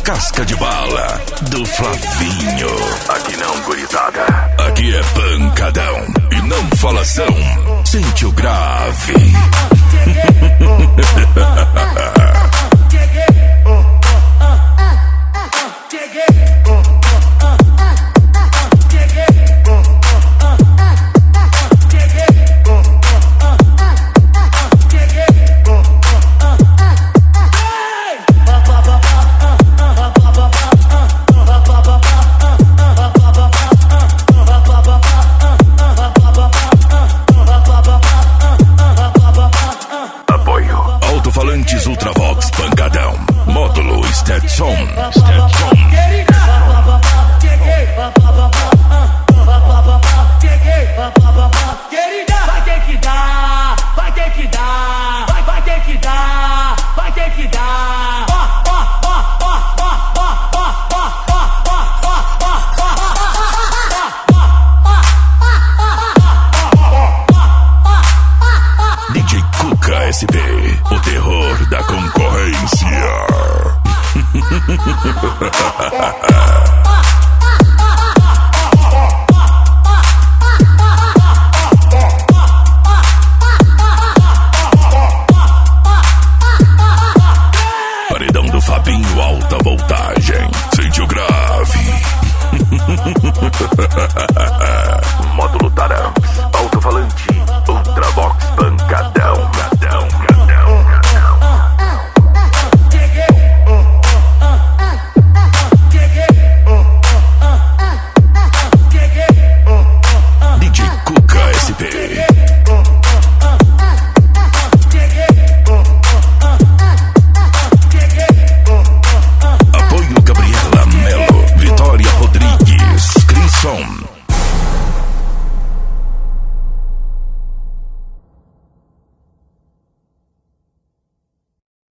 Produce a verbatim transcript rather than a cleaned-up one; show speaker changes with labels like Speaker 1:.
Speaker 1: casca de bala do Flavinho. Aqui não, gurizada. Aqui é pancadão e não falação. Sente o grave. Alto-falantes Ultravox Pancadão. Módulo Stetson. Stetson.
Speaker 2: Cheguei. Querida, vai ter que dar, vai ter que dar, vai, vai ter que dar, vai ter que dar.
Speaker 1: D J Cuca S P, o terror da concorrência.